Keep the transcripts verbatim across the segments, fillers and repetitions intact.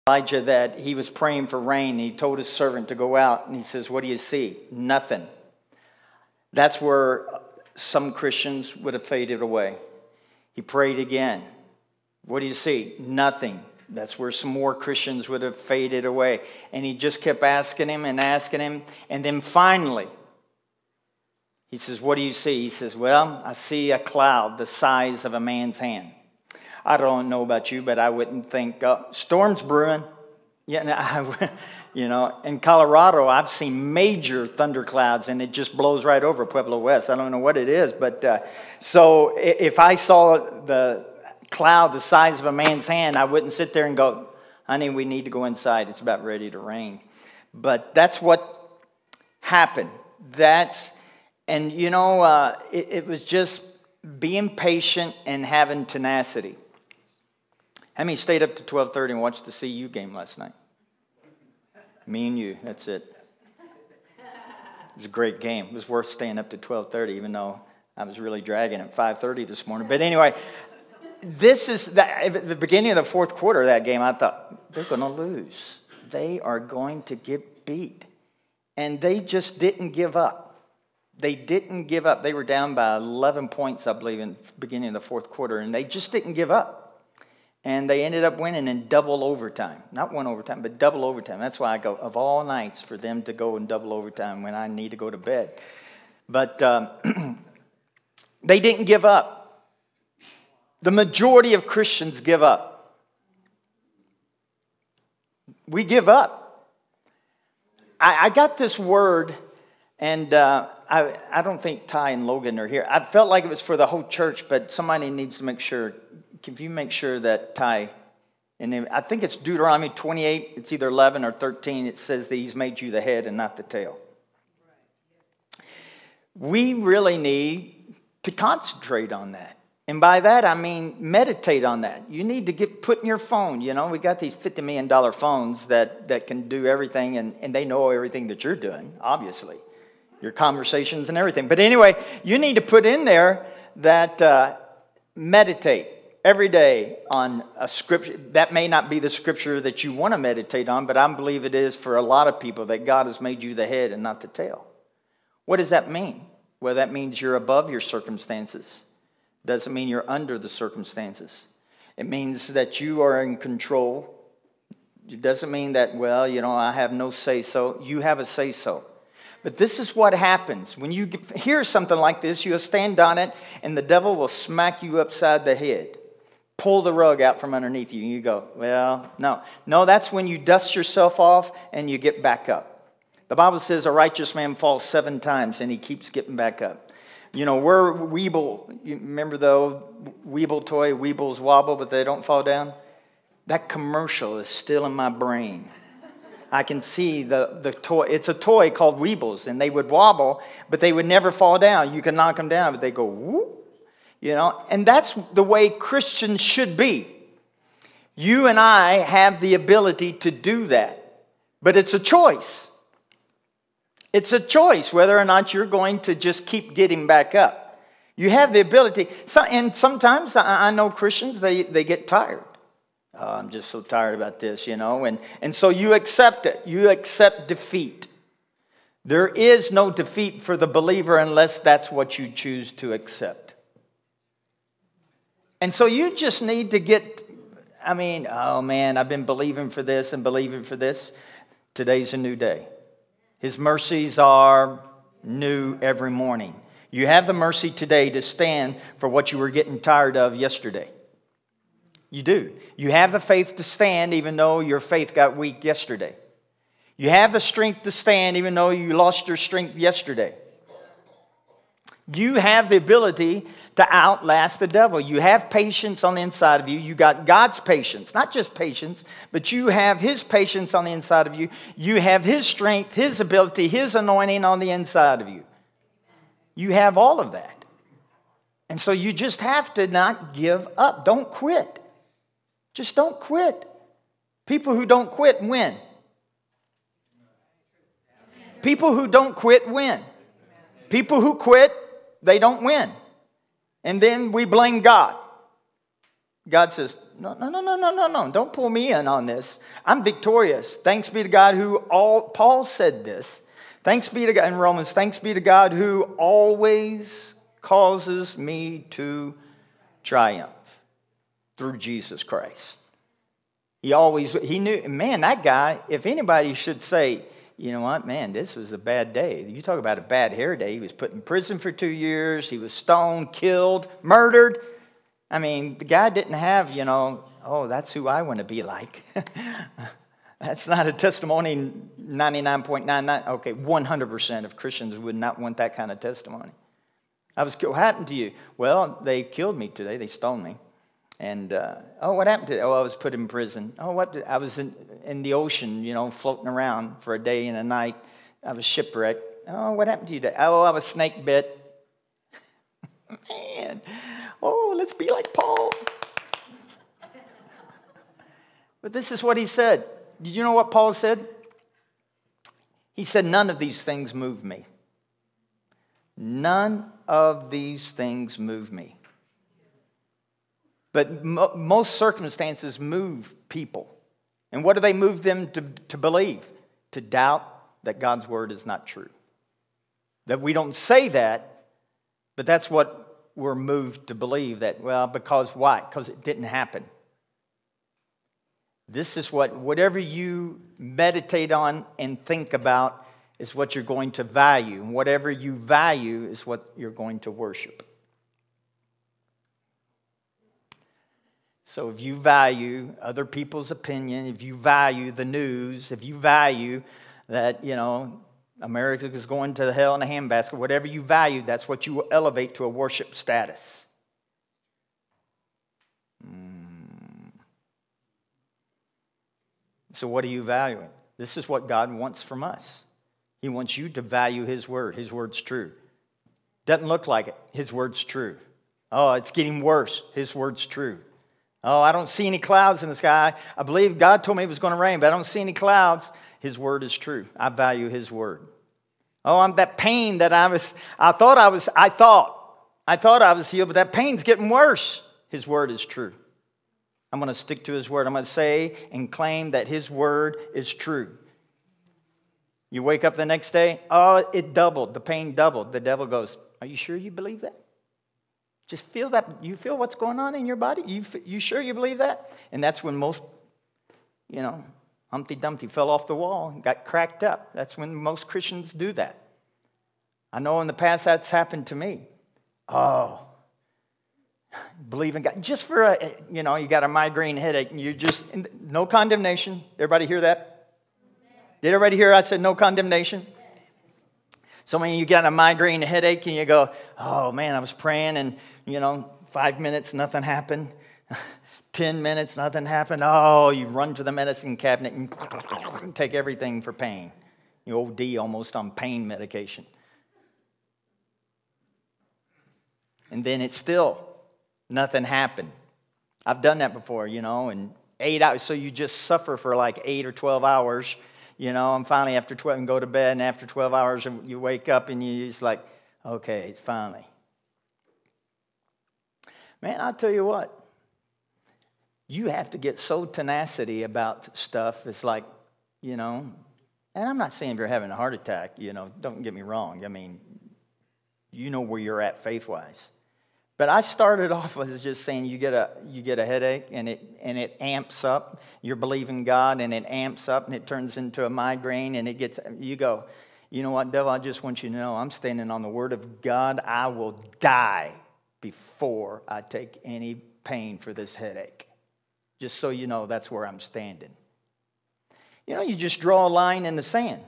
Elijah that he was praying for rain. He told his servant to go out, and he says, what do you see? Nothing. That's where some Christians would have faded away. He prayed again. What do you see? Nothing. That's where some more Christians would have faded away. And he just kept asking him and asking him. And then finally, he says, what do you see? He says, well, I see a cloud the size of a man's hand. I don't know about you, but I wouldn't think, uh, storm's brewing. Yeah, you know, in Colorado, I've seen major thunderclouds, and it just blows right over Pueblo West. I don't know what it is, but uh, so if I saw the cloud the size of a man's hand, I wouldn't sit there and go, honey, we need to go inside. It's about ready to rain. But that's what happened. That's, and you know, uh, it, it was just being patient and having tenacity. How many stayed up to twelve thirty and watched the C U game last night? Me and you, that's it. It was a great game. It was worth staying up to twelve thirty, even though I was really dragging at five thirty this morning. But anyway, this is the, at the beginning of the fourth quarter of that game. I thought, they're going to lose. They are going to get beat. And they just didn't give up. They didn't give up. They were down by eleven points, I believe, in the beginning of the fourth quarter. And they just didn't give up. And they ended up winning in double overtime. Not one overtime, but double overtime. That's why I go, of all nights, for them to go in double overtime when I need to go to bed. But um, they didn't give up. The majority of Christians give up. We give up. I, I got this word, and uh, I, I don't think Ty and Logan are here. I felt like it was for the whole church, but somebody needs to make sure. If you make sure that Ty, and then I think it's Deuteronomy twenty-eight, it's either eleven or thirteen, it says that he's made you the head and not the tail. We really need to concentrate on that. And by that, I mean meditate on that. You need to get put in your phone. You know, we got these fifty million dollars phones that, that can do everything, and, and they know everything that you're doing, obviously. Your conversations and everything. But anyway, you need to put in there that uh, meditate every day on a scripture. That may not be the scripture that you want to meditate on, but I believe it is for a lot of people, that God has made you the head and not the tail. What does that mean? Well, that means you're above your circumstances. Doesn't mean you're under the circumstances. It means that you are in control. It doesn't mean that, well, you know, I have no say-so. You have a say-so. But this is what happens. When you hear something like this, you'll stand on it, and the devil will smack you upside the head. Pull the rug out from underneath you, and you go, well, no. No, that's when you dust yourself off and you get back up. The Bible says a righteous man falls seven times, and he keeps getting back up. You know, we're Weeble. You remember the old Weeble toy, Weebles wobble, but they don't fall down? That commercial is still in my brain. I can see the, the toy. It's a toy called Weebles, and they would wobble, but they would never fall down. You can knock them down, but they go whoop. You know, and that's the way Christians should be. You and I have the ability to do that, but it's a choice. It's a choice whether or not you're going to just keep getting back up. You have the ability. So, and sometimes I, I know Christians, they, they get tired. Oh, I'm just so tired about this, you know. And, and so you accept it. You accept defeat. There is no defeat for the believer unless that's what you choose to accept. And so you just need to get, I mean, oh man, I've been believing for this and believing for this. Today's a new day. His mercies are new every morning. You have the mercy today to stand for what you were getting tired of yesterday. You do. You have the faith to stand even though your faith got weak yesterday. You have the strength to stand even though you lost your strength yesterday. You have the ability to outlast the devil. You have patience on the inside of you. You got God's patience, not just patience, but you have His patience on the inside of you. You have His strength, His ability, His anointing on the inside of you. You have all of that. And so you just have to not give up. Don't quit. Just don't quit. People who don't quit win. People who don't quit win. People who quit, they don't win. And then we blame God. God says, no, no, no, no, no, no, no. Don't pull me in on this. I'm victorious. Thanks be to God who all, Paul said this. Thanks be to God in Romans, thanks be to God who always causes me to triumph through Jesus Christ. He always, he knew, man, that guy, if anybody should say, you know what, man, this was a bad day. You talk about a bad hair day. He was put in prison for two years. He was stoned, killed, murdered. I mean, the guy didn't have, you know, oh, that's who I want to be like. That's not a testimony. ninety-nine point nine nine, okay, one hundred percent of Christians would not want that kind of testimony. I was, what happened to you? Well, they killed me today. They stoned me. And, uh, oh, what happened to you? Oh, I was put in prison. Oh, what? Did, I was in, in the ocean, you know, floating around for a day and a night. I was shipwrecked. Oh, what happened to you today? Oh, I was snake bit. Man, oh, let's be like Paul. But this is what he said. Did you know what Paul said? He said, none of these things move me. None of these things move me. But mo- most circumstances move people. And what do they move them to, to believe? To doubt that God's word is not true. That we don't say that, but that's what we're moved to believe. That, well, because why? Because it didn't happen. This is what, whatever you meditate on and think about is what you're going to value. And whatever you value is what you're going to worship. So if you value other people's opinion, if you value the news, if you value that, you know, America is going to hell in a handbasket, whatever you value, that's what you will elevate to a worship status. Mm. So what are you valuing? This is what God wants from us. He wants you to value His word. His word's true. Doesn't look like it. His word's true. Oh, it's getting worse. His word's true. Oh, I don't see any clouds in the sky. I believe God told me it was going to rain, but I don't see any clouds. His word is true. I value His word. Oh, I'm that pain that I was, I thought I was, I thought, I thought I was healed, but that pain's getting worse. His word is true. I'm going to stick to His word. I'm going to say and claim that His word is true. You wake up the next day, oh, it doubled. The pain doubled. The devil goes, are you sure you believe that? Just feel that. You feel what's going on in your body? You, you sure you believe that? And that's when most, you know, Humpty Dumpty fell off the wall and got cracked up. That's when most Christians do that. I know in the past that's happened to me. Oh, believe in God. Just for a, you know, you got a migraine headache and you just, no condemnation. Everybody hear that? Did everybody hear I said no condemnation? So when you got a migraine headache and you go, oh man, I was praying and, you know, five minutes, nothing happened. Ten minutes, nothing happened. Oh, you run to the medicine cabinet and take everything for pain. You O D almost on pain medication. And then it's still, nothing happened. I've done that before, you know, and eight hours. So you just suffer for like eight or twelve hours. You know, and finally after twelve, and go to bed, and after twelve hours, you wake up and you're just like, okay, it's finally. Man, I'll tell you what. You have to get so tenacity about stuff. It's like, you know, and I'm not saying if you're having a heart attack, you know, don't get me wrong. I mean, you know where you're at faith-wise. But I started off as just saying you get a you get a headache and it and it amps up. You're believing God and it amps up and it turns into a migraine and it gets, you go, you know what, devil, I just want you to know I'm standing on the word of God. I will die before I take any pain for this headache. Just so you know, that's where I'm standing. You know, you just draw a line in the sand.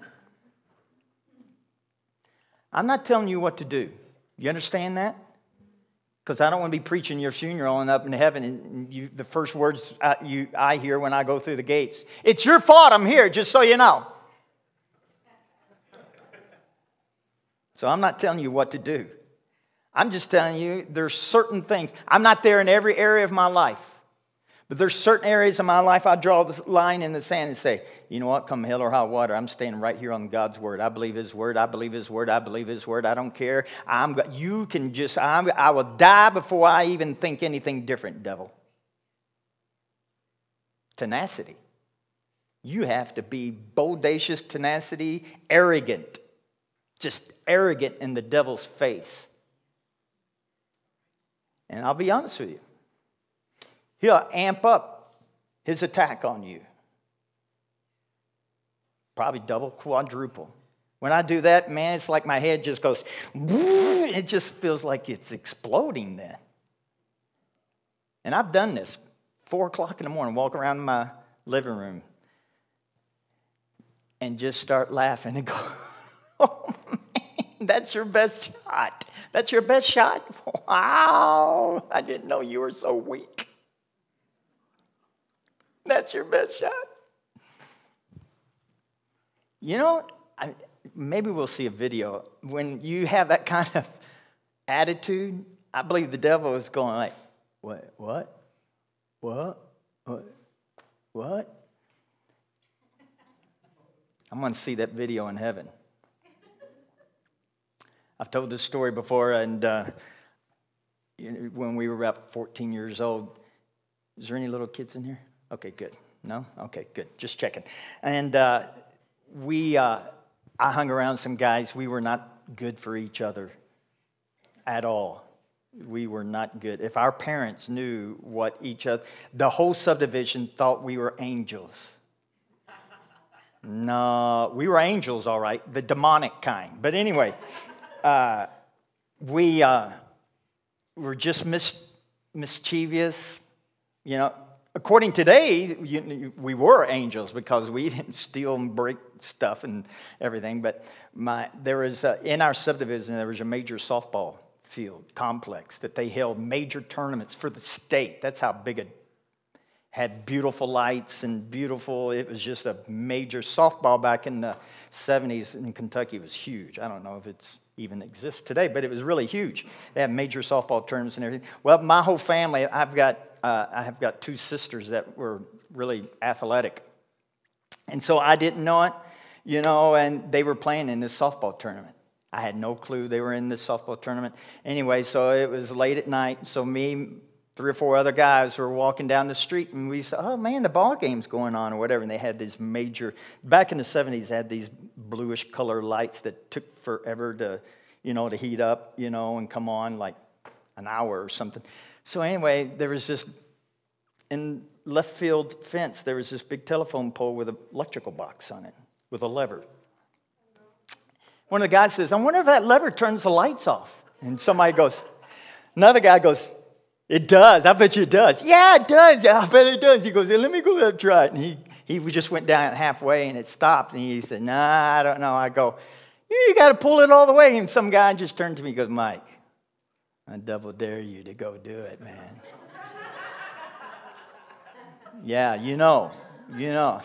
I'm not telling you what to do. You understand that? Because I don't want to be preaching your funeral and up in heaven and you, the first words I, you, I hear when I go through the gates, it's your fault I'm here, just so you know. So I'm not telling you what to do. I'm just telling you there's certain things. I'm not there in every area of my life. But there's certain areas of my life I draw the line in the sand and say, you know what, come hell or high water, I'm standing right here on God's word. I believe His word. I believe His word. I believe His word. I don't care. I'm. You can just, I'm, I will die before I even think anything different, devil. tenacity. You have to be bodacious, tenacity, arrogant. Just arrogant in the devil's face. And I'll be honest with you. He'll amp up his attack on you. Probably double, quadruple. When I do that, man, it's like my head just goes, it just feels like it's exploding then. And I've done this. Four o'clock in the morning, walk around my living room and just start laughing and go, oh, man, that's your best shot. That's your best shot? Wow, I didn't know you were so weak. That's your best shot. You know, I, maybe we'll see a video. When you have that kind of attitude, I believe the devil is going like, what, what, what, what, what? I'm going to see that video in heaven. I've told this story before, and uh, when we were about fourteen years old, is there any little kids in here? Okay, good. No? Okay, good. Just checking. And uh, we, uh, I hung around some guys. We were not good for each other at all. We were not good. If our parents knew what each other, the whole subdivision thought we were angels. No, we were angels, all right, the demonic kind. But anyway, uh, we uh, were just mis- mischievous. You know, according to today, you, we were angels because we didn't steal and break stuff and everything. But my there was uh, in our subdivision there was a major softball field complex that they held major tournaments for the state. That's how big it had beautiful lights and beautiful. It was just a major softball back in the seventies in Kentucky. It was huge. I don't know if it's even exists today, but it was really huge. They had major softball tournaments and everything. Well, my whole family, I've got uh, I have got two sisters that were really athletic, and so I didn't know it, you know. And they were playing in this softball tournament. I had no clue they were in this softball tournament. Anyway, so it was late at night. So me, three or four other guys were walking down the street, and we said, oh, man, the ball game's going on or whatever. And they had these major, back in the seventies, they had these bluish color lights that took forever to, you know, to heat up, you know, and come on like an hour or something. So anyway, there was this, in left field fence, there was this big telephone pole with an electrical box on it with a lever. One of the guys says, I wonder if that lever turns the lights off. And somebody goes, another guy goes, it does. I bet you it does. Yeah, it does. Yeah, I bet it does. He goes, hey, let me go and try it. And he, he just went down halfway and it stopped. And he said, nah, I don't know. I go, you got to pull it all the way. And some guy just turned to me and goes, Mike, I double dare you to go do it, man. Yeah, you know. You know.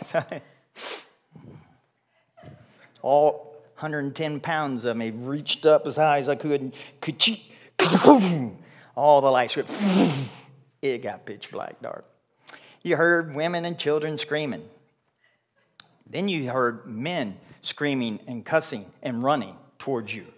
All one hundred ten pounds of me reached up as high as I could. And ka-chee, ka-boom. All the lights went, it got pitch black dark. You heard women and children screaming. Then you heard men screaming and cussing and running towards you.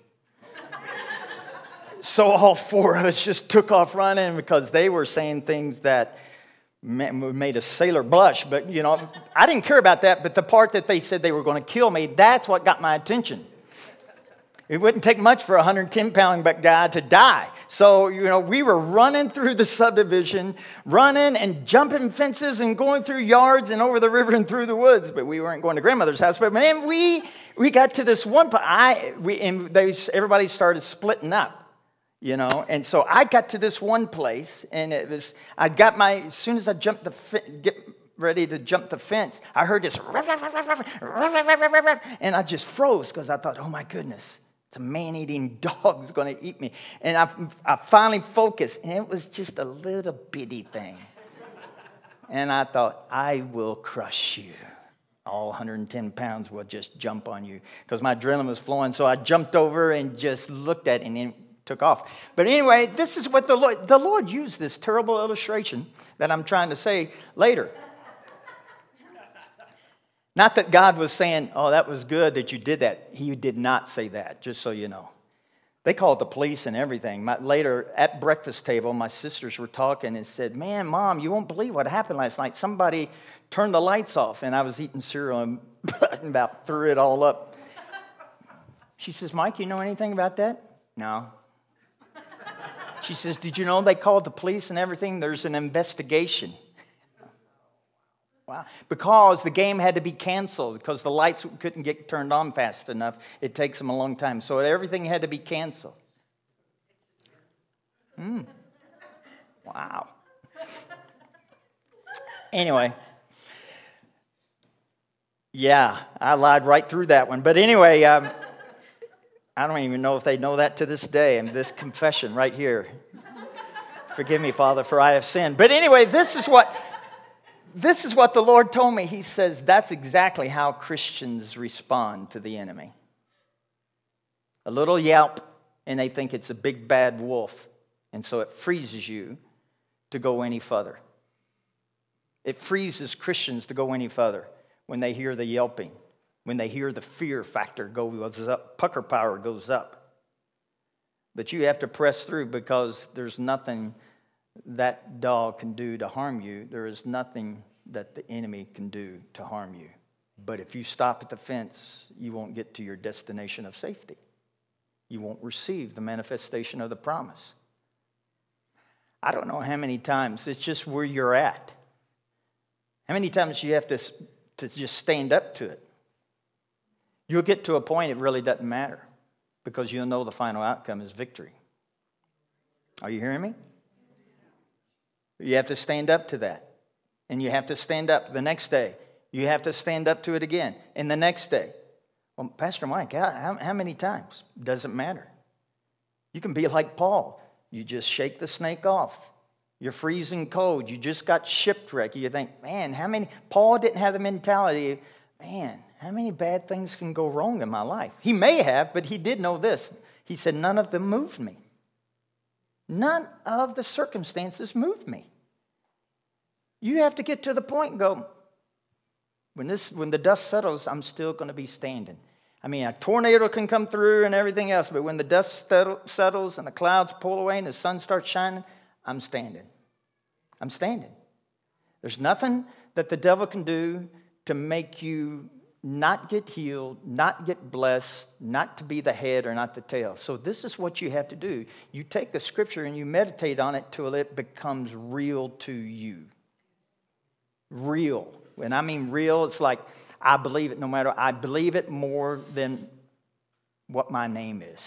So all four of us just took off running because they were saying things that made a sailor blush. But, you know, I didn't care about that. But the part that they said they were going to kill me, that's what got my attention. It wouldn't take much for a one hundred ten pound guy to die. So, you know, we were running through the subdivision, running and jumping fences and going through yards and over the river and through the woods. But we weren't going to grandmother's house. But, man, we we got to this one point. I, we, and they, everybody started splitting up, you know. And so I got to this one place, and it was, I got my, as soon as I jumped the, get ready to jump the fence, I heard this, and I just froze because I thought, oh, my goodness. It's a man-eating dog that's going to eat me. And I, I finally focused, and it was just a little bitty thing. And I thought, I will crush you. All one hundred ten pounds will just jump on you because my adrenaline was flowing. So I jumped over and just looked at it and it took off. But anyway, this is what the Lord, the Lord used this terrible illustration that I'm trying to say later. Not that God was saying, oh, that was good that you did that. He did not say that, just so you know. They called the police and everything. My, later, at breakfast table, my sisters were talking and said, man, Mom, you won't believe what happened last night. Somebody turned the lights off, and I was eating cereal and about threw it all up. She says, Mike, you know anything about that? No. She says, did you know they called the police and everything? There's an investigation. Wow. Because the game had to be canceled because the lights couldn't get turned on fast enough. It takes them a long time. So everything had to be canceled. Hmm. Wow. Anyway. Yeah, I lied right through that one. But anyway, um, I don't even know if they know that to this day. And this confession right here. Forgive me, Father, for I have sinned. But anyway, this is what... This is what the Lord told me. He says that's exactly how Christians respond to the enemy. A little yelp, and they think it's a big bad wolf. And so it freezes you to go any further. It freezes Christians to go any further when they hear the yelping, when they hear the fear factor goes up, pucker power goes up. But you have to press through because there's nothing that dog can do to harm you. There is nothing that the enemy can do to harm you. But if you stop at the fence, you won't get to your destination of safety. You won't receive the manifestation of the promise. I don't know how many times, it's just where you're at. How many times you have to, to just stand up to it? You'll get to a point it really doesn't matter because you'll know the final outcome is victory. Are you hearing me? You have to stand up to that. And you have to stand up the next day. You have to stand up to it again. And the next day. Well, Pastor Mike, how, how many times? Doesn't matter. You can be like Paul. You just shake the snake off. You're freezing cold. You just got shipwrecked. You think, man, how many... Paul didn't have the mentality, man, how many bad things can go wrong in my life? He may have, but he did know this. He said, none of them moved me. None of the circumstances moved me. You have to get to the point and go, when this, when the dust settles, I'm still going to be standing. I mean, a tornado can come through and everything else, but when the dust settles and the clouds pull away and the sun starts shining, I'm standing. I'm standing. There's nothing that the devil can do to make you not get healed, not get blessed, not to be the head or not the tail. So this is what you have to do. You take the scripture and you meditate on it till it becomes real to you. Real. When I mean real, it's like I believe it no matter, I believe it more than what my name is.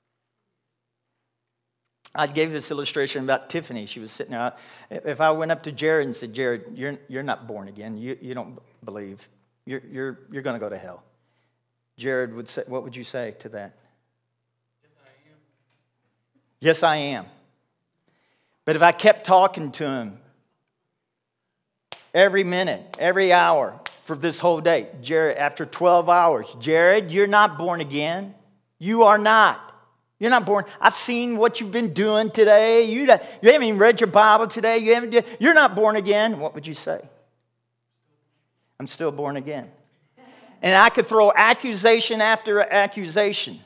I gave this illustration about Tiffany. She was sitting out. If I went up to Jared and said, Jared, you're, you're not born again. You, you don't believe. You're, you're, you're going to go to hell. Jared would say, what would you say to that? Yes, I am. Yes, I am. But if I kept talking to him every minute, every hour for this whole day, Jared, after twelve hours, Jared, you're not born again. You are not. You're not born. I've seen what you've been doing today. You, you haven't even read your Bible today. You haven't. You're not born again. What would you say? I'm still born again. And I could throw accusation after accusation.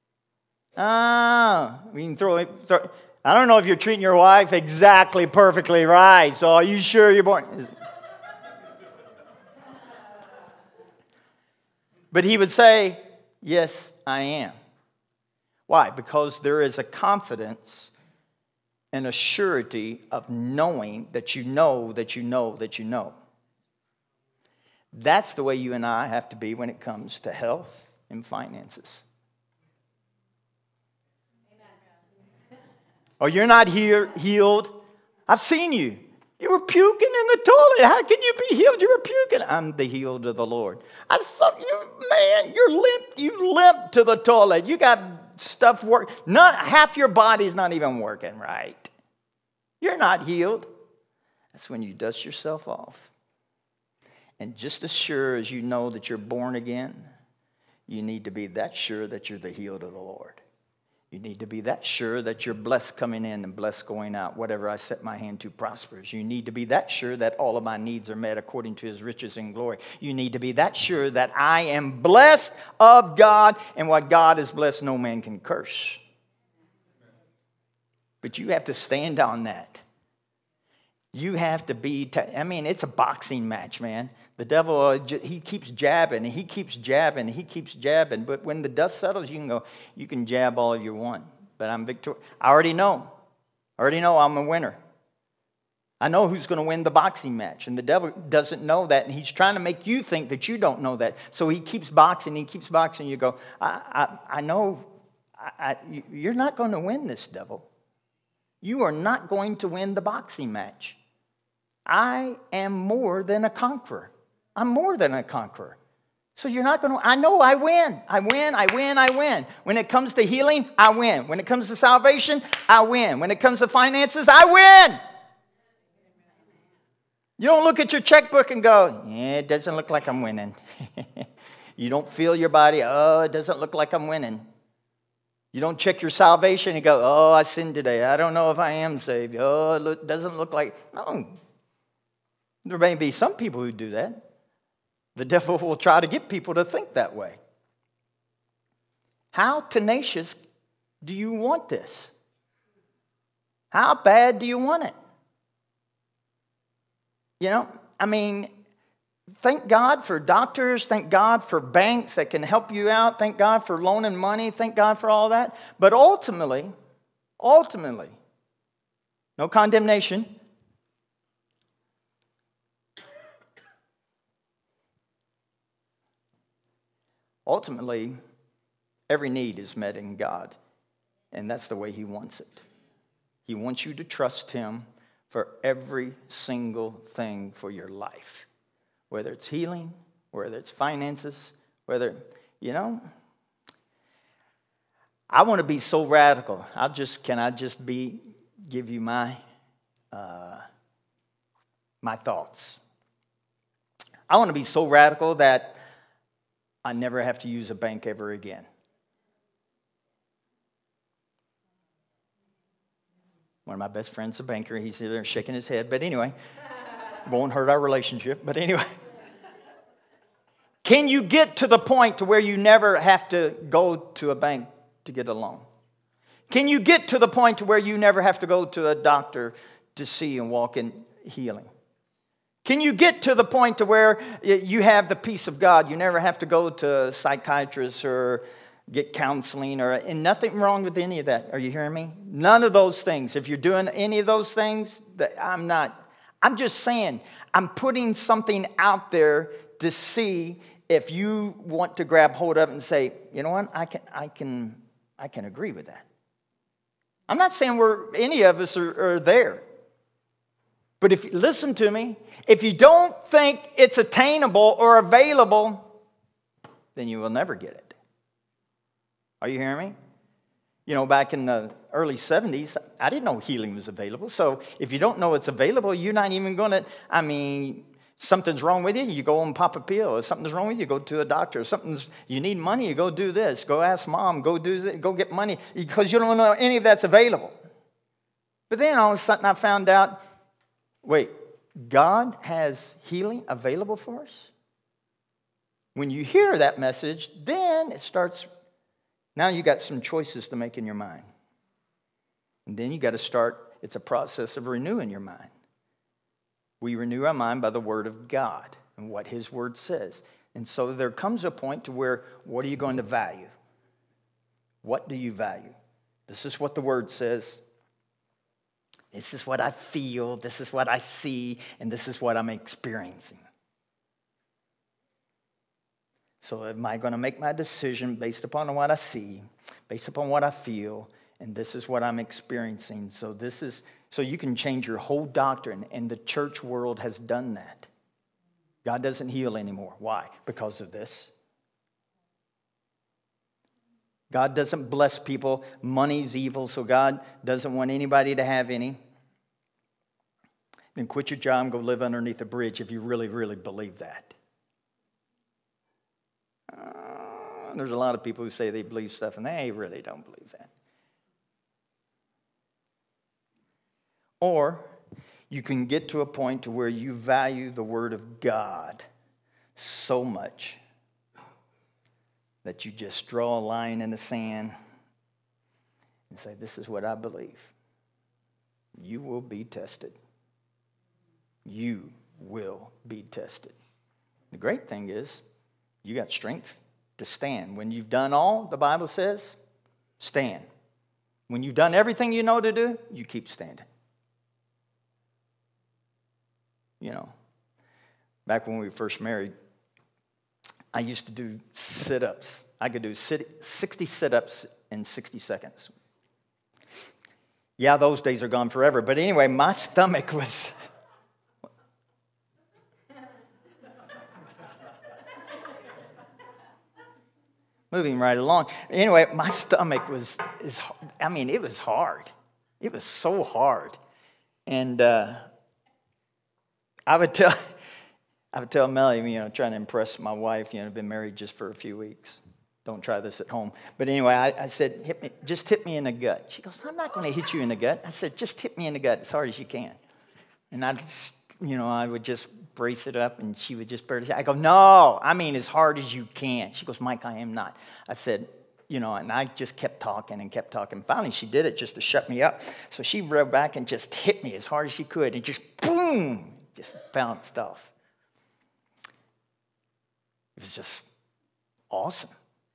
Ah, we can throw, throw. I don't know if you're treating your wife exactly perfectly right. So are you sure you're born? But he would say, yes, I am. Why? Because there is a confidence and a surety of knowing that you know that you know that you know. That's the way you and I have to be when it comes to health and finances. Oh, you're not here healed. I've seen you. You were puking in the toilet. How can you be healed? You were puking. I'm the healed of the Lord. I saw you, man. You're limp. You limp to the toilet. You got stuff work. Not half your body's not even working right. You're not healed. That's when you dust yourself off. And just as sure as you know that you're born again, you need to be that sure that you're the healed of the Lord. You need to be that sure that you're blessed coming in and blessed going out. Whatever I set my hand to prospers. You need to be that sure that all of my needs are met according to his riches and glory. You need to be that sure that I am blessed of God, and what God is blessed, no man can curse. But you have to stand on that. You have to be, t- I mean, it's a boxing match, man. The devil, uh, j- he keeps jabbing, and he keeps jabbing, and he keeps jabbing. But when the dust settles, you can go, you can jab all you want. But I'm victorious. I already know. I already know I'm a winner. I know who's going to win the boxing match. And the devil doesn't know that. And he's trying to make you think that you don't know that. So he keeps boxing, he keeps boxing. You go, I, I, I know I, I, you're not going to win this, devil. You are not going to win the boxing match. I am more than a conqueror. I'm more than a conqueror. So you're not going to, I know I win. I win, I win, I win. When it comes to healing, I win. When it comes to salvation, I win. When it comes to finances, I win. You don't look at your checkbook and go, yeah, it doesn't look like I'm winning. You don't feel your body, oh, it doesn't look like I'm winning. You don't check your salvation and go, oh, I sinned today. I don't know if I am saved. Oh, it look, doesn't look like, no. There may be some people who do that. The devil will try to get people to think that way. How tenacious do you want this? How bad do you want it? You know, I mean, thank God for doctors. Thank God for banks that can help you out. Thank God for loaning money. Thank God for all that. But ultimately, ultimately, no condemnation. Ultimately, every need is met in God. And that's the way He wants it. He wants you to trust Him for every single thing for your life. Whether it's healing, whether it's finances, whether, you know, I want to be so radical. I'll just, can I just be, give you my, uh, my thoughts. I want to be so radical that I never have to use a bank ever again. One of my best friends is a banker. He's there shaking his head. But anyway, won't hurt our relationship. But anyway. Can you get to the point to where you never have to go to a bank to get a loan? Can you get to the point to where you never have to go to a doctor to see and walk in healing? Can you get to the point to where you have the peace of God? You never have to go to a psychiatrist or get counseling, or and nothing wrong with any of that. Are you hearing me? None of those things. If you're doing any of those things, I'm not. I'm just saying, I'm putting something out there to see if you want to grab hold of it and say, you know what, I can, I can, I can agree with that. I'm not saying we're any of us are, are there. But if listen to me, if you don't think it's attainable or available, then you will never get it. Are you hearing me? You know, back in the early seventies, I didn't know healing was available. So if you don't know it's available, you're not even going to, I mean, something's wrong with you, you go and pop a pill. If something's wrong with you, go to a doctor. If something's, you need money, you go do this. Go ask mom, go do this, go get money, because you don't know any of that's available. But then all of a sudden I found out, wait, God has healing available for us? When you hear that message, then it starts. Now you got some choices to make in your mind. And then you got to start, it's a process of renewing your mind. We renew our mind by the Word of God and what His Word says. And so there comes a point to where, what are you going to value? What do you value? This is what the Word says. This is what I feel. This is what I see. And this is what I'm experiencing. So am I going to make my decision based upon what I see, based upon what I feel, and this is what I'm experiencing. So this is so you can change your whole doctrine, and the church world has done that. God doesn't heal anymore. Why? Because of this. God doesn't bless people. Money's evil, so God doesn't want anybody to have any. Then quit your job and go live underneath a bridge if you really, really believe that. Uh, there's a lot of people who say they believe stuff, and they really don't believe that. Or you can get to a point to where you value the Word of God so much that you just draw a line in the sand and say, this is what I believe. you will be tested. You will be tested. The great thing is, you got strength to stand. When you've done all, the Bible says, stand. When you've done everything you know to do, you keep standing. You know, back when we were first married, I used to do sit-ups. I could do sixty sit-ups in sixty seconds. Yeah, those days are gone forever. But anyway, my stomach was... Moving right along. Anyway, my stomach was, is, I mean, it was hard. It was so hard. And uh, I would tell, I would tell Melly, you know, trying to impress my wife, you know, been married just for a few weeks. Don't try this at home. But anyway, I, I said, hit me, just hit me in the gut. She goes, I'm not going to hit you in the gut. I said, just hit me in the gut as hard as you can. And I just, you know, I would just brace it up, and she would just barely say, I go, no, I mean as hard as you can. She goes, Mike, I am not. I said, you know, and I just kept talking and kept talking. Finally, she did it just to shut me up. So she rode back and just hit me as hard as she could, and just boom, just bounced off. It was just awesome.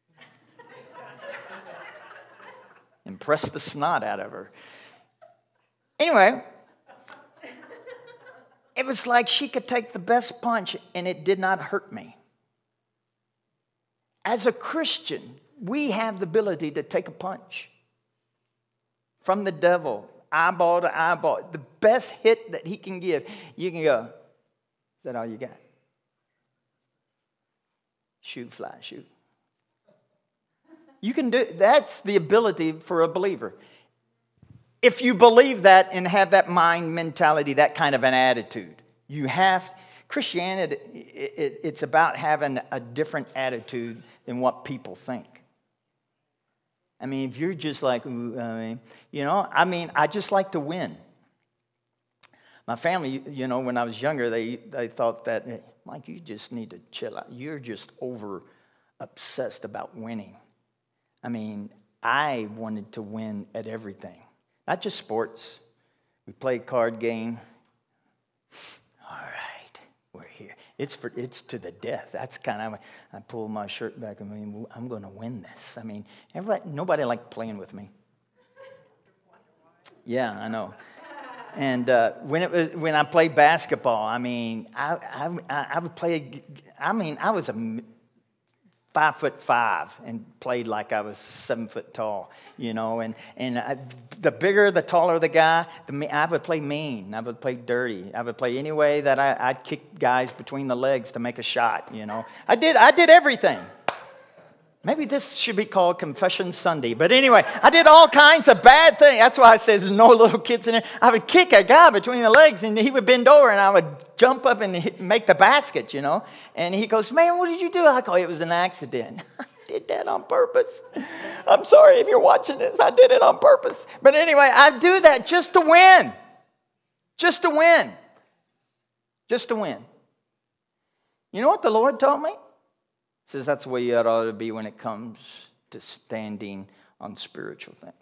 Impressed the snot out of her. Anyway, it was like she could take the best punch and it did not hurt me. As a Christian, we have the ability to take a punch from the devil, eyeball to eyeball. The best hit that he can give, you can go, is that all you got? Shoot, fly, shoot. You can do, that's the ability for a believer. If you believe that and have that mind mentality, that kind of an attitude, you have, Christianity, it, it, it's about having a different attitude than what people think. I mean, if you're just like, I mean, you know, I mean, I just like to win. My family, you know, when I was younger, they, they thought that, hey, Mike, you just need to chill out. You're just over obsessed about winning. I mean, I wanted to win at everything. Not just sports. We play a card game. All right, we're here. It's for it's to the death. That's kind of, I pull my shirt back. I mean, I'm going to win this. I mean, everybody, nobody liked playing with me. Yeah, I know. And uh, when it was when I played basketball, I mean, I I I would play. I mean, I was a five foot five and played like I was seven foot tall, you know. And and I, the bigger, the taller the guy, the I would play mean. I would play dirty. I would play any way that I, I'd kick guys between the legs to make a shot, you know. I did I did everything. Maybe this should be called Confession Sunday. But anyway, I did all kinds of bad things. That's why I say there's no little kids in there. I would kick a guy between the legs, and he would bend over, and I would jump up and hit, make the basket, you know. And he goes, man, what did you do? I go, it was an accident. I did that on purpose. I'm sorry if you're watching this. I did it on purpose. But anyway, I do that just to win. Just to win. Just to win. You know what the Lord told me? He says that's the way you ought to be when it comes to standing on spiritual things.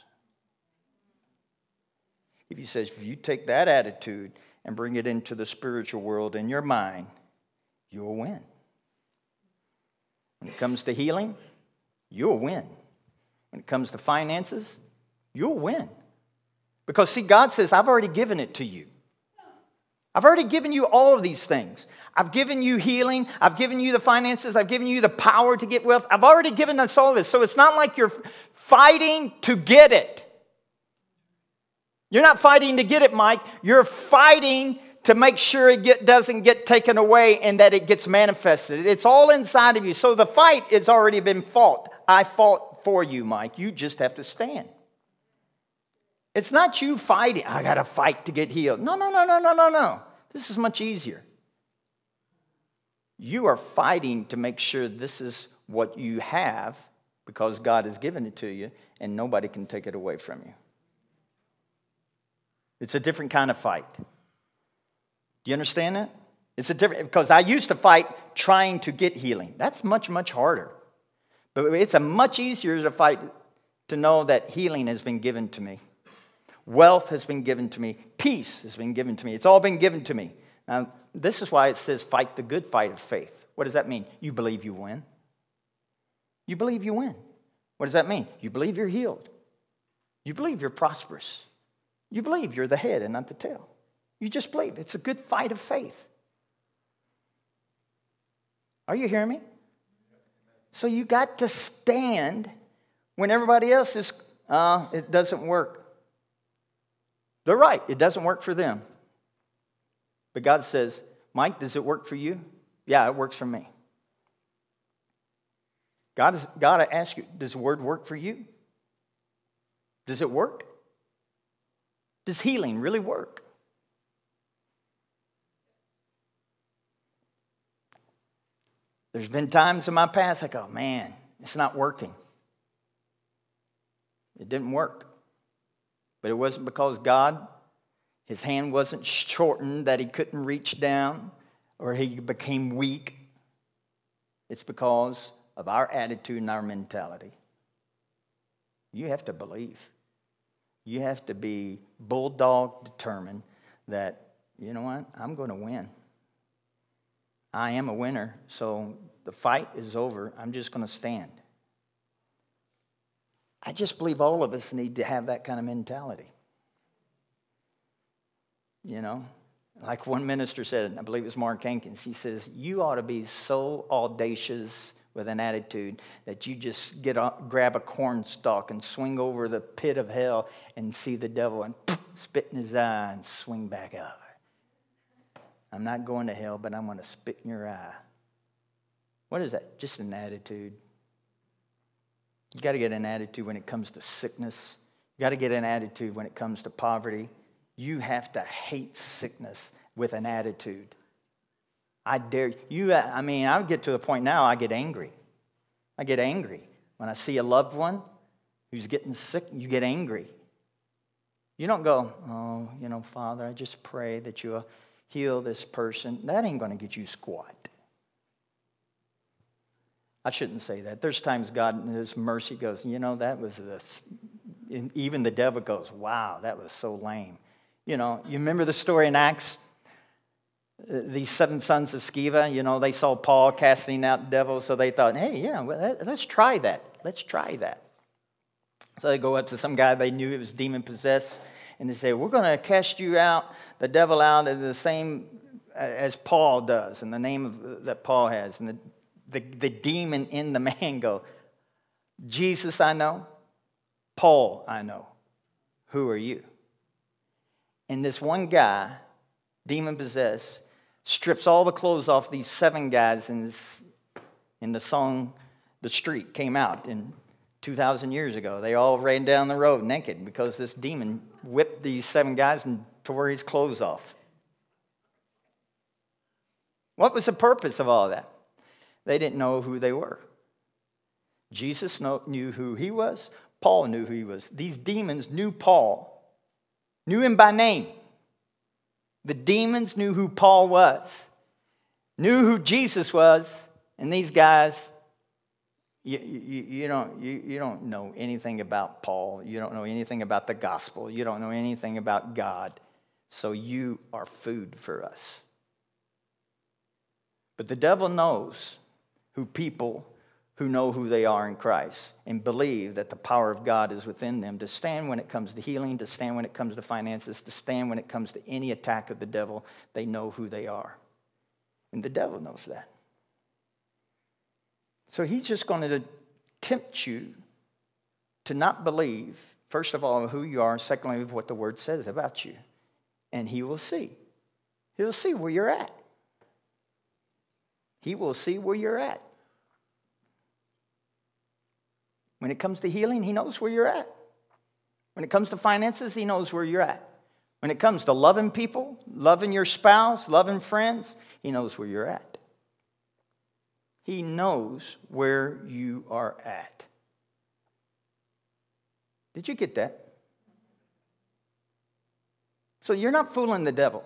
If he says, if you take that attitude and bring it into the spiritual world in your mind, you'll win. When it comes to healing, you'll win. When it comes to finances, you'll win. Because see, God says, I've already given it to you. I've already given you all of these things. I've given you healing. I've given you the finances. I've given you the power to get wealth. I've already given us all this. So it's not like you're fighting to get it. You're not fighting to get it, Mike. You're fighting to make sure it get, doesn't get taken away and that it gets manifested. It's all inside of you. So the fight has already been fought. I fought for you, Mike. You just have to stand. It's not you fighting. I got to fight to get healed. No, no, no, no, no, no, no. This is much easier. You are fighting to make sure this is what you have because God has given it to you and nobody can take it away from you. It's a different kind of fight. Do you understand that? It's a different, because I used to fight trying to get healing. That's much, much harder. But it's a much easier to fight to know that healing has been given to me. Wealth has been given to me. Peace has been given to me. It's all been given to me. Now, this is why it says fight the good fight of faith. What does that mean? You believe you win. You believe you win. What does that mean? You believe you're healed. You believe you're prosperous. You believe you're the head and not the tail. You just believe. It's a good fight of faith. Are you hearing me? So you got to stand when everybody else is, uh, it doesn't work. They're right. It doesn't work for them. But God says, Mike, does it work for you? Yeah, it works for me. God has got to ask you, does the word work for you? Does it work? Does healing really work? There's been times in my past I go, man, it's not working. It didn't work. But it wasn't because God, his hand wasn't shortened that he couldn't reach down or he became weak. It's because of our attitude and our mentality. You have to believe. You have to be bulldog determined that, you know what, I'm going to win. I am a winner, so the fight is over. I'm just going to stand. I just believe all of us need to have that kind of mentality. You know, like one minister said, I believe it was Mark Hankins, he says, you ought to be so audacious with an attitude that you just get a, grab a cornstalk and swing over the pit of hell and see the devil and spit in his eye and swing back out. I'm not going to hell, but I'm going to spit in your eye. What is that? Just an attitude. You got to get an attitude when it comes to sickness. You got to get an attitude when it comes to poverty. You have to hate sickness with an attitude. I dare you. I mean, I get to the point now I get angry. I get angry. When I see a loved one who's getting sick, you get angry. You don't go, oh, you know, Father, I just pray that you'll heal this person. That ain't going to get you squat. I shouldn't say that. There's times God in his mercy goes, you know, that was this. Even the devil goes, wow, that was so lame. You know, you remember the story in Acts? These seven sons of Sceva, you know, they saw Paul casting out devils, so they thought, hey, yeah, well, let's try that. Let's try that. So they go up to some guy they knew it was demon-possessed, and they say, we're going to cast you out, the devil out, in the same as Paul does, in the name of, that Paul has. And the, the, the demon in the man go, Jesus I know, Paul I know. Who are you? And this one guy, demon-possessed, strips all the clothes off these seven guys, and in the song The Street came out in two thousand years ago. They all ran down the road naked because this demon whipped these seven guys and tore his clothes off. What was the purpose of all that? They didn't know who they were. Jesus knew who he was. Paul knew who he was. These demons knew Paul, knew him by name. The demons knew who Paul was, knew who Jesus was, and these guys, you, you, you, don't, you, you don't know anything about Paul. You don't know anything about the gospel. You don't know anything about God. So you are food for us. But the devil knows who people who know who they are in Christ and believe that the power of God is within them to stand when it comes to healing, to stand when it comes to finances, to stand when it comes to any attack of the devil. They know who they are. And the devil knows that. So he's just going to tempt you to not believe, first of all, who you are, secondly, what the word says about you. And he will see. He'll see where you're at. He will see where you're at. When it comes to healing, he knows where you're at. When it comes to finances, he knows where you're at. When it comes to loving people, loving your spouse, loving friends, he knows where you're at. He knows where you are at. Did you get that? So you're not fooling the devil.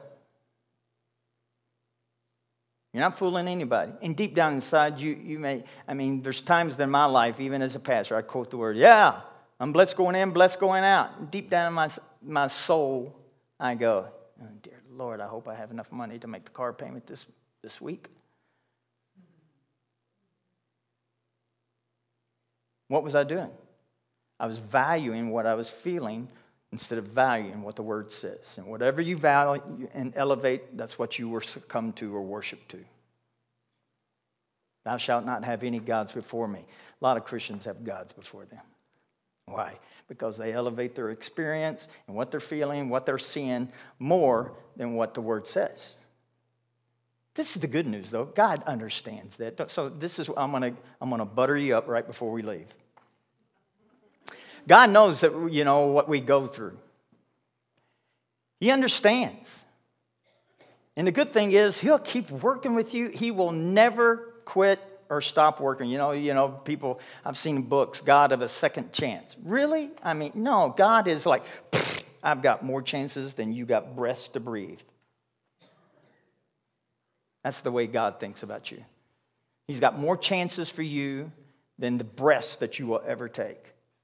You're not fooling anybody. And deep down inside, you, you may, I mean, there's times in my life, even as a pastor, I quote the word, yeah, I'm blessed going in, blessed going out. And deep down in my my soul, I go, oh, dear Lord, I hope I have enough money to make the car payment this, this week. What was I doing? I was valuing what I was feeling instead of valuing what the Word says. And whatever you value and elevate, that's what you will succumb to or worship to. Thou shalt not have any gods before me. A lot of Christians have gods before them. Why? Because they elevate their experience and what they're feeling, what they're seeing, more than what the Word says. This is the good news, though. God understands that. So this is, I'm going to I'm going to butter you up right before we leave. God knows that, you know, what we go through. He understands. And the good thing is, He'll keep working with you. He will never quit or stop working. You know, you know, people, I've seen books, God of a second chance. Really? I mean, no, God is like, I've got more chances than you got breaths to breathe. That's the way God thinks about you. He's got more chances for you than the breaths that you will ever take.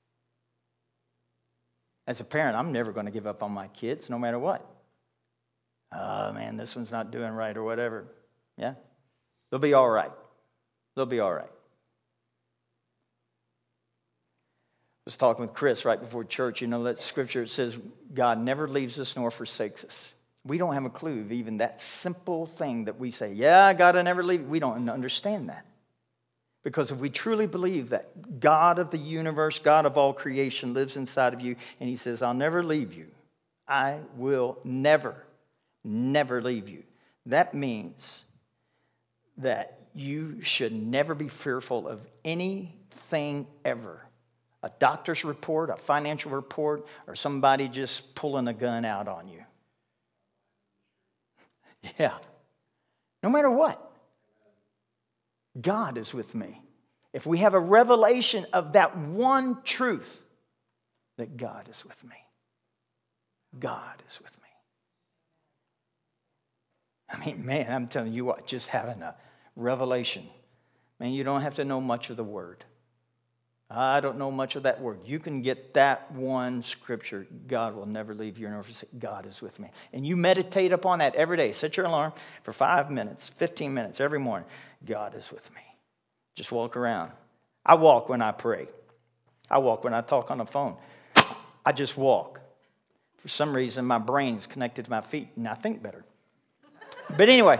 As a parent, I'm never going to give up on my kids, no matter what. Oh, man, this one's not doing right or whatever. Yeah? They'll be all right. They'll be all right. I was talking with Chris right before church. You know, that scripture, it says, God never leaves us nor forsakes us. We don't have a clue of even that simple thing that we say, yeah, God will never leave you. We don't understand that. Because if we truly believe that God of the universe, God of all creation lives inside of you, and He says, I'll never leave you. I will never, never leave you. That means that you should never be fearful of anything ever. A doctor's report, a financial report, or somebody just pulling a gun out on you. Yeah. No matter what. God is with me. If we have a revelation of that one truth, that God is with me. God is with me. I mean, man, I'm telling you what, just having a revelation. Man, you don't have to know much of the Word. I don't know much of that word. You can get that one scripture. God will never leave you nor forsake. God is with me. And you meditate upon that every day. Set your alarm for five minutes, fifteen minutes every morning. God is with me. Just walk around. I walk when I pray. I walk when I talk on the phone. I just walk. For some reason, my brain's connected to my feet, and I think better. But anyway,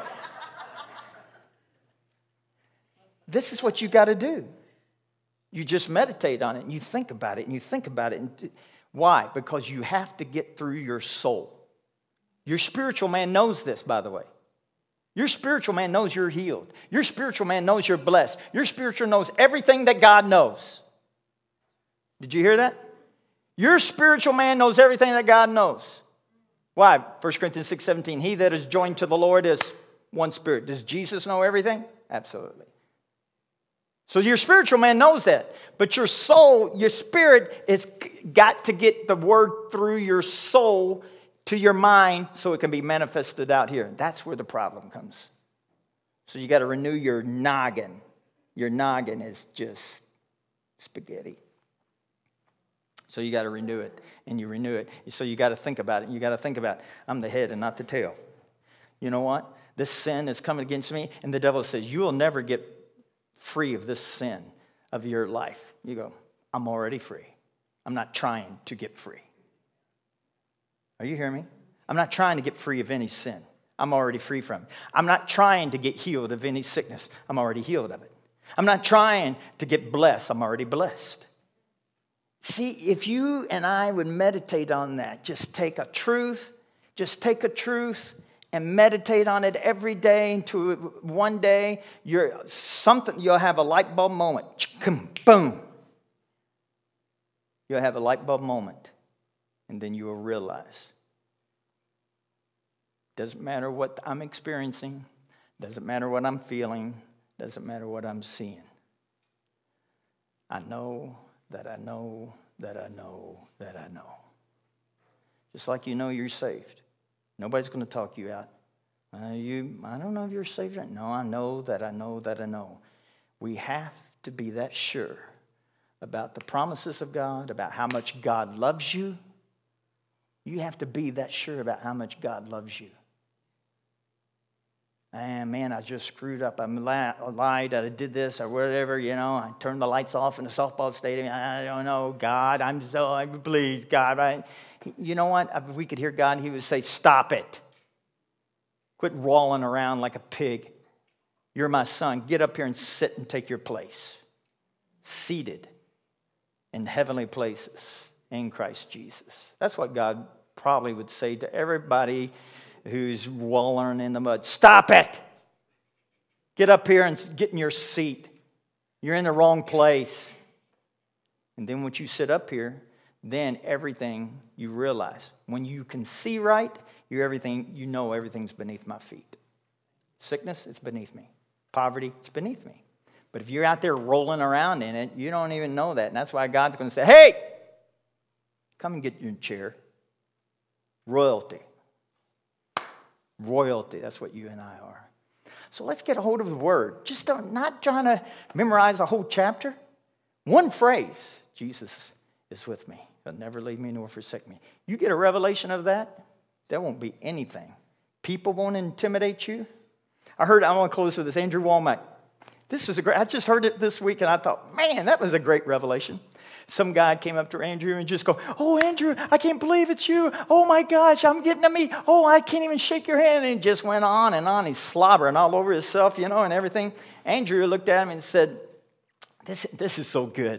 this is what you got to do. You just meditate on it, and you think about it, and you think about it. And why? Because you have to get through your soul. Your spiritual man knows this, by the way. Your spiritual man knows you're healed. Your spiritual man knows you're blessed. Your spiritual knows everything that God knows. Did you hear that? Your spiritual man knows everything that God knows. Why? First Corinthians six seventeen, he that is joined to the Lord is one spirit. Does Jesus know everything? Absolutely. So your spiritual man knows that. But your soul, your spirit, has got to get the word through your soul to your mind so it can be manifested out here. That's where the problem comes. So you got to renew your noggin. Your noggin is just spaghetti. So you got to renew it, and you renew it. So you got to think about it. You got to think about, I'm the head and not the tail. You know what? This sin is coming against me, and the devil says, you will never get free of this sin of your life. You go, I'm already free. I'm not trying to get free. Are you hearing me? I'm not trying to get free of any sin. I'm already free from it. I'm not trying to get healed of any sickness. I'm already healed of it. I'm not trying to get blessed. I'm already blessed. See, if you and I would meditate on that, just take a truth, just take a truth and meditate on it every day until one day you're something, you'll have a light bulb moment. Boom. You'll have a light bulb moment, and then you will realize. Doesn't matter what I'm experiencing, doesn't matter what I'm feeling, doesn't matter what I'm seeing. I know that I know that I know that I know. Just like you know you're saved. Nobody's going to talk you out. Uh, you, I don't know if you're saved. No, I know that I know that I know. We have to be that sure about the promises of God, about how much God loves you, You have to be that sure about how much God loves you. And man, I just screwed up. I lied. I did this or whatever, you know. I turned the lights off in the softball stadium. I don't know, God, I'm so, please, God. I, you know what? If we could hear God, he would say, stop it. Quit rolling around like a pig. You're my son. Get up here and sit and take your place. Seated in heavenly places in Christ Jesus. That's what God probably would say to everybody who's wallowing in the mud. Stop it! Get up here and get in your seat. You're in the wrong place. And then once you sit up here, then everything you realize. When you can see right, you're everything, you know everything's beneath my feet. Sickness, it's beneath me. Poverty, it's beneath me. But if you're out there rolling around in it, you don't even know that. And that's why God's going to say, hey, come and get your chair. Royalty. Royalty, that's what you and I are. So let's get a hold of the word. Just don't, not trying to memorize a whole chapter. One phrase, Jesus is with me. He'll never leave me nor forsake me. You get a revelation of that, there won't be anything. People won't intimidate you. I heard, I want to close with this, Andrew Womack. This was a great, I just heard it this week and I thought, man, that was a great revelation. Some guy came up to Andrew and just go, oh, Andrew, I can't believe it's you. Oh, my gosh, I'm getting to meet. Oh, I can't even shake your hand. And he just went on and on. He's slobbering all over himself, you know, and everything. Andrew looked at him and said, this, this is so good.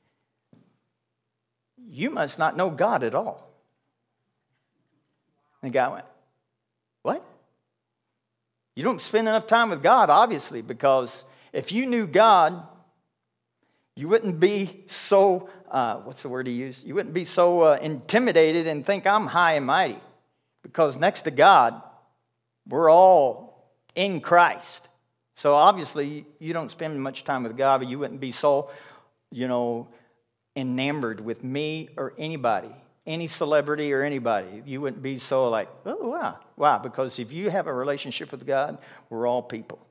You must not know God at all. And the guy went, what? You don't spend enough time with God, obviously, because if you knew God, you wouldn't be so, uh, what's the word he used? You wouldn't be so uh, intimidated and think I'm high and mighty. Because next to God, we're all in Christ. So obviously, you don't spend much time with God, but you wouldn't be so, you know, enamored with me or anybody, any celebrity or anybody. You wouldn't be so like, oh, wow. Why? Because if you have a relationship with God, we're all people.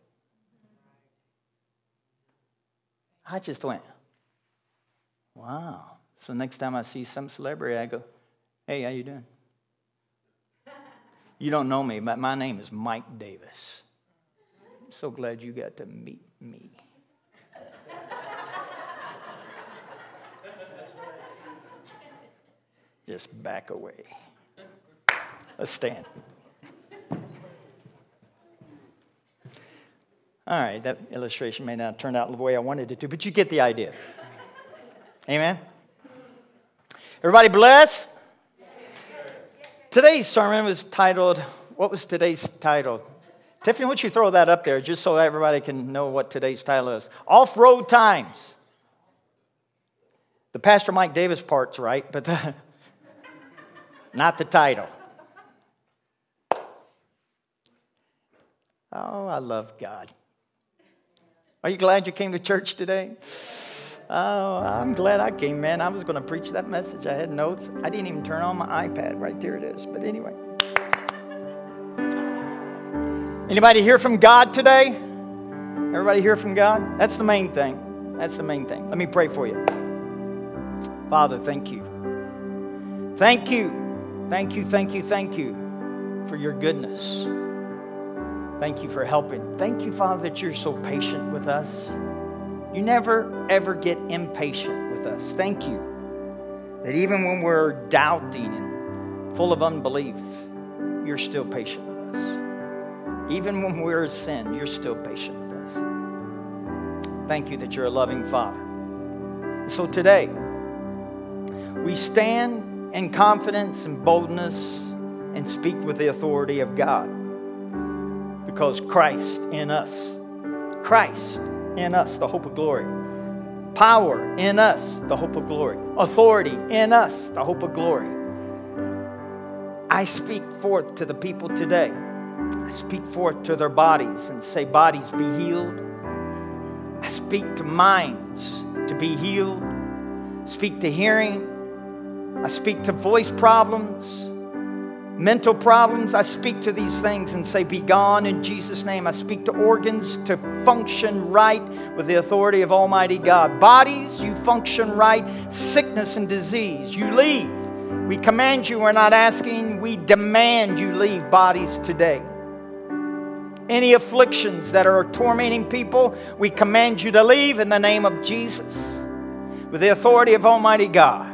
I just went, wow. So next time I see some celebrity, I go, hey, how you doing? You don't know me, but my name is Mike Davis. I'm so glad you got to meet me. Just back away. Let's stand. All right, that illustration may not turn out the way I wanted it to, but you get the idea. Amen? Everybody blessed? Today's sermon was titled, what was today's title? Tiffany, why don't you throw that up there just so everybody can know what today's title is? Off-road times. The Pastor Mike Davis part's right, but the, not the title. Oh, I love God. Are you glad you came to church today? Oh, I'm glad I came, man. I was going to preach that message. I had notes. I didn't even turn on my iPad. Right there it is. But anyway. Anybody hear from God today? Everybody hear from God? That's the main thing. That's the main thing. Let me pray for you. Father, thank you. Thank you. Thank you, thank you, thank you for your goodness. Thank you for helping. Thank you, Father, that you're so patient with us. You never, ever get impatient with us. Thank you that even when we're doubting and full of unbelief, you're still patient with us. Even when we're in sin, you're still patient with us. Thank you that you're a loving Father. So today, we stand in confidence and boldness and speak with the authority of God. Because Christ in us, Christ in us, the hope of glory. Power in us, the hope of glory. Authority in us, the hope of glory. I speak forth to the people today. I speak forth to their bodies and say, bodies be healed. I speak to minds to be healed. Speak to hearing. I speak to voice problems. Mental problems, I speak to these things and say, be gone in Jesus' name. I speak to organs to function right with the authority of Almighty God. Bodies, you function right. Sickness and disease, you leave We command you, we're not asking, we demand you leave bodies today. Any afflictions that are tormenting people, we command you to leave in the name of Jesus. With the authority of Almighty God.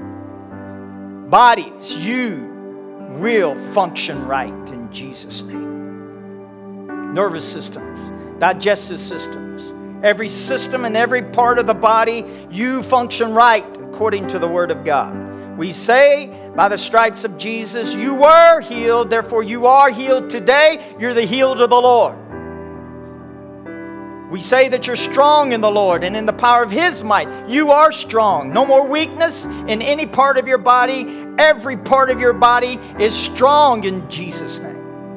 Bodies, you will function right in Jesus' name. Nervous systems, digestive systems, every system and every part of the body, you function right according to the Word of God. We say, by the stripes of Jesus, you were healed, therefore you are healed today. You're the healed of the Lord. We say that you're strong in the Lord and in the power of His might. You are strong. No more weakness in any part of your body. Every part of your body is strong in Jesus' name.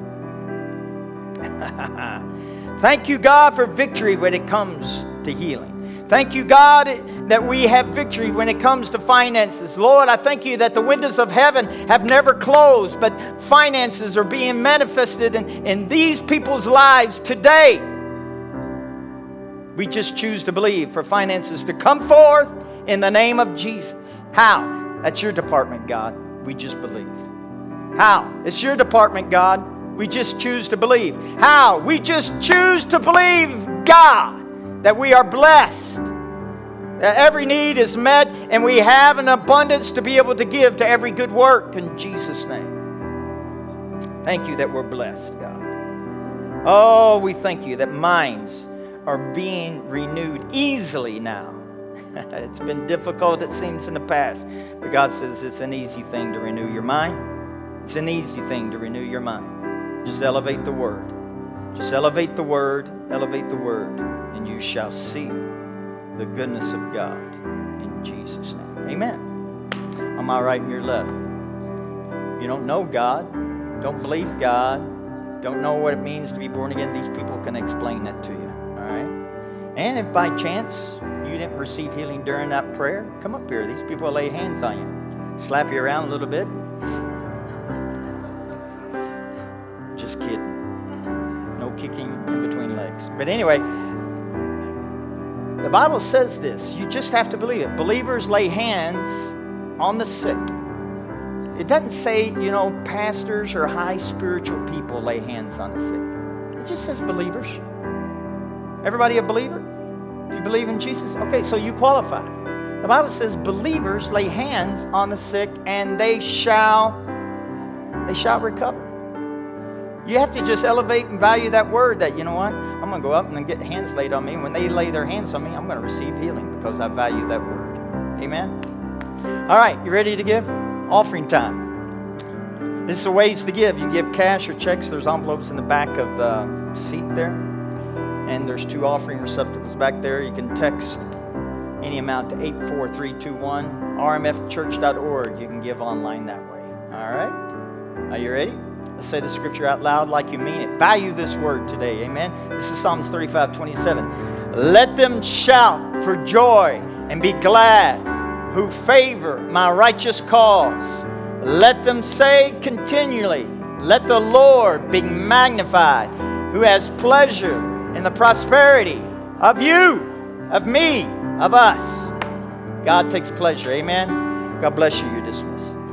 Thank you, God, for victory when it comes to healing. Thank you, God, that we have victory when it comes to finances. Lord, I thank you that the windows of heaven have never closed, but finances are being manifested in, in these people's lives today. We just choose to believe for finances to come forth in the name of Jesus. How? That's your department, God. We just believe. How? It's your department, God. We just choose to believe. How? We just choose to believe, God, that we are blessed, that every need is met, and we have an abundance to be able to give to every good work in Jesus' name. Thank you that we're blessed, God. Oh, we thank you that minds are being renewed easily now. It's been difficult, it seems, in the past. But God says it's an easy thing to renew your mind. It's an easy thing to renew your mind. Just elevate the Word. Just elevate the Word, elevate the Word, and you shall see the goodness of God in Jesus' name. Amen. Am I right in your left? You don't know God, don't believe God, don't know what it means to be born again. These people can explain that to you. All right? And if by chance you didn't receive healing during that prayer, come up here. These people will lay hands on you. Slap you around a little bit. Just kidding. No kicking in between legs. But anyway, the Bible says this. You just have to believe it. Believers lay hands on the sick. It doesn't say, you know, pastors or high spiritual people lay hands on the sick. It just says believers. Everybody a believer? If you believe in Jesus? Okay, so you qualify. The Bible says believers lay hands on the sick and they shall, they shall recover. You have to just elevate and value that word that, you know what? I'm going to go up and get hands laid on me. And when they lay their hands on me, I'm going to receive healing because I value that word. Amen? All right, you ready to give? Offering time. This is the ways to give. You give cash or checks. There's envelopes in the back of the seat there. And there's two offering receptacles back there. You can text any amount to eight four three two one, R M F church dot org. You can give online that way. All right? Are you ready? Let's say the scripture out loud like you mean it. Value this word today. Amen? This is Psalms thirty-five twenty-seven. Let them shout for joy and be glad who favor my righteous cause. Let them say continually, let the Lord be magnified, who has pleasure in the prosperity of you, of me, of us. God takes pleasure. Amen? God bless you. You're dismissed.